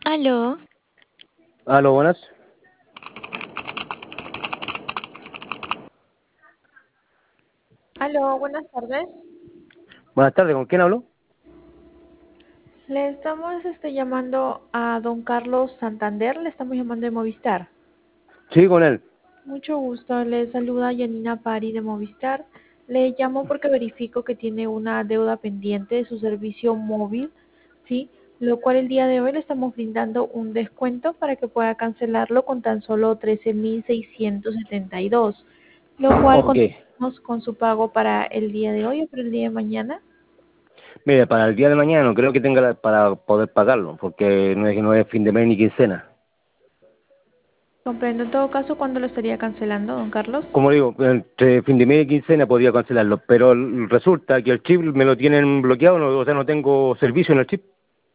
Aló, Aló, buenas. Aló, buenas tardes. Buenas tardes, ¿con quién hablo? Le estamos llamando a don Carlos Santander, le estamos llamando de Movistar. Sí, con él. Mucho gusto, le saluda Yanina Pari de Movistar. Le llamo porque verifico que tiene una deuda pendiente de su servicio móvil, ¿sí? Lo cual el día de hoy le estamos brindando un descuento para que pueda cancelarlo con tan solo 13.672, lo cual Ok. contamos con su pago para el día de hoy o para el día de mañana. Mire, para el día de mañana no creo que tenga para poder pagarlo, porque no es fin de mes ni quincena. Comprendo. En todo caso, ¿cuándo lo estaría cancelando, don Carlos? Como digo, entre fin de mes y quincena podría cancelarlo, pero resulta que el chip me lo tienen bloqueado, o sea, no tengo servicio en el chip.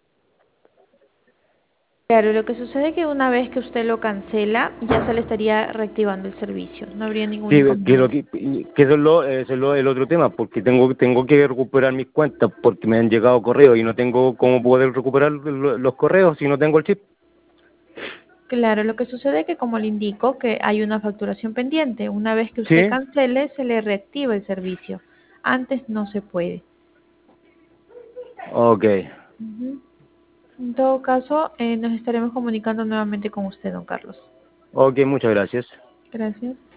Claro, lo que sucede es que una vez que usted lo cancela, ya se le estaría reactivando el servicio. No habría ningún Sí, inconveniente. que eso es el otro tema, porque tengo que recuperar mis cuentas, porque me han llegado correos y no tengo cómo poder recuperar los correos si no tengo el chip. Claro, lo que sucede es que, como le indico, que hay una facturación pendiente. Una vez que usted Sí, cancele, se le reactiva el servicio. Antes no se puede. ok. Ujú. En todo caso, nos estaremos comunicando nuevamente con usted, don Carlos. Ok, muchas gracias. Gracias.